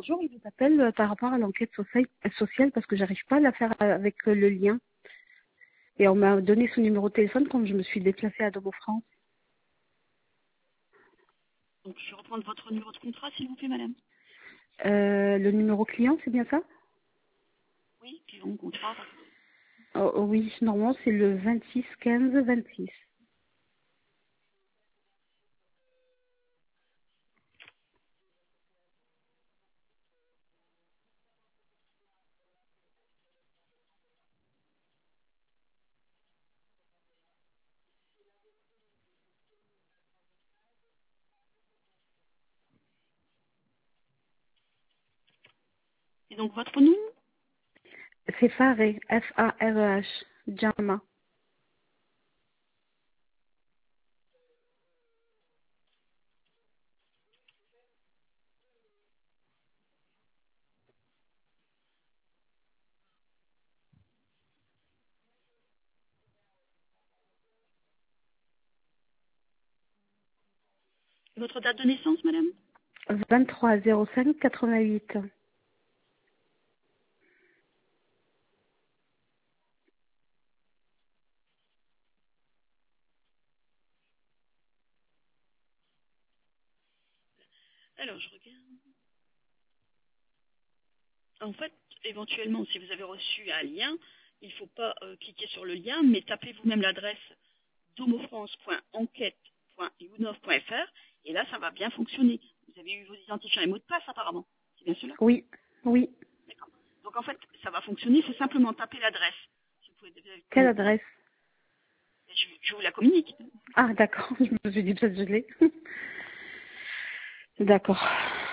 bonjour, je vous appelle par rapport à l'enquête sociale parce que j'arrive pas à la faire avec le lien. Et on m'a donné son numéro de téléphone quand je me suis déplacée à Domo France. Donc, je vais reprendre votre numéro de contrat, s'il vous plaît, madame. Le numéro client, c'est bien ça? Oui, puis on contrat. Oh, oui, normalement c'est le 26 15 26. Et donc, votre nom? C'est Fareh, F-A-R-E-H, Jama. Et votre date de naissance, madame? 23 05 88. Alors, je regarde. En fait, éventuellement, si vous avez reçu un lien, il ne faut pas cliquer sur le lien, mais tapez vous-même l'adresse domofrance.enquête.unov.fr et là, ça va bien fonctionner. Vous avez eu vos identifiants et mots de passe, apparemment. C'est bien cela? Oui, oui. D'accord. Donc, en fait, ça va fonctionner. Il faut simplement taper l'adresse. Si vous pouvez Quelle adresse? je vous la communique. Ah, d'accord, je me suis dit peut-être que je l'ai. D'accord.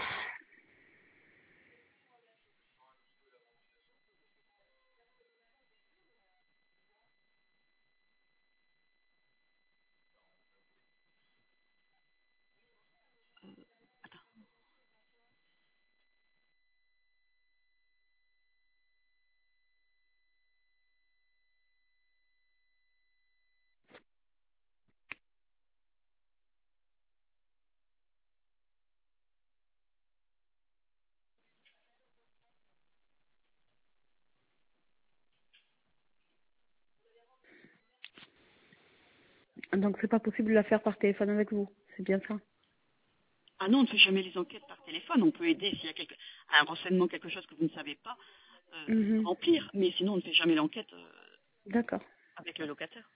Donc c'est pas possible de la faire par téléphone avec vous, c'est bien ça? Ah non, on ne fait jamais les enquêtes par téléphone. On peut aider s'il y a un renseignement, quelque chose que vous ne savez pas Mhm. remplir. Mais sinon, on ne fait jamais l'enquête D'accord. avec le locataire.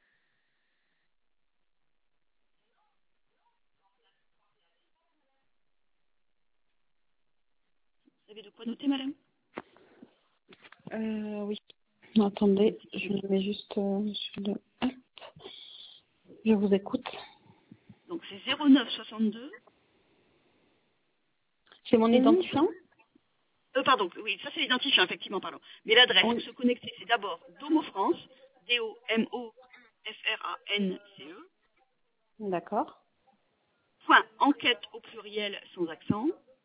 Vous avez de quoi noter, madame? Oui. Attendez, je le mets juste sur le... Hop. Je vous écoute. Donc c'est 09 62. C'est mon identifiant? Pardon, oui, ça c'est l'identifiant, effectivement, pardon. Mais l'adresse pour Oui. se connecter, c'est d'abord DomoFrance, DOMOFRANCE, D'accord. point enquête au pluriel sans accent,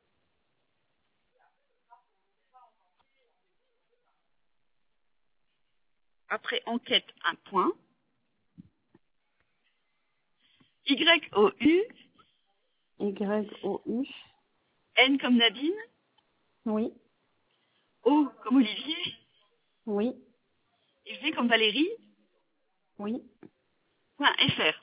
après enquête un point, YOU, Y-O-U. N comme Nadine, Oui. O comme Olivier, Oui. et V comme Valérie, Oui. point FR.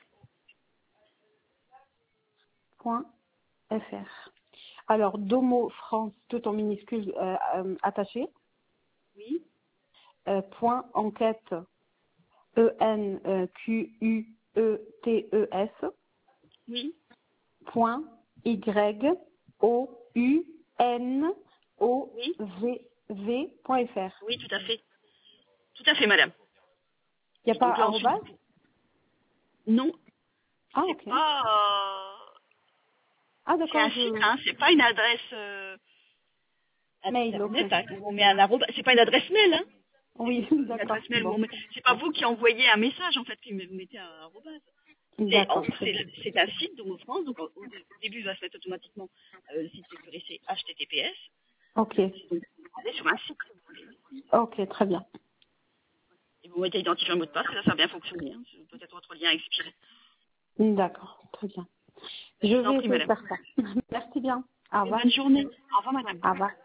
Point .fr. Alors, Domo France, tout en minuscule attaché. Oui, Point enquête, ENQUETES. oui, Point oui, YOUNOVV.fr. oui, tout à fait. Tout à fait, madame. Il n'y a Et pas donc là, ensuite, arrobas? non, Ah, c'est ok. pas... Ah, c'est un d'accord, site, hein, c'est pas une adresse mail, ok. internet, hein, où on met un arroba. C'est pas une adresse mail, hein. C'est Oui, une d'accord. adresse mail où Bon. on met. C'est pas vous qui envoyez un message en fait, mais vous mettez un arrobase. D'accord, très bien. C'est un site de France, donc au début il va se mettre automatiquement le site sécurisé HTTPS. Ok. Donc vous allez sur un site Ok, très bien. et vous mettez identifier un mot de passe, et là ça a bien fonctionné. Hein. Peut-être votre lien a expiré. D'accord, très bien. Je Je vous en vais prie, essayer de madame. faire ça. Merci bien. Au revoir. Bonne journée. Au revoir, madame. Au revoir.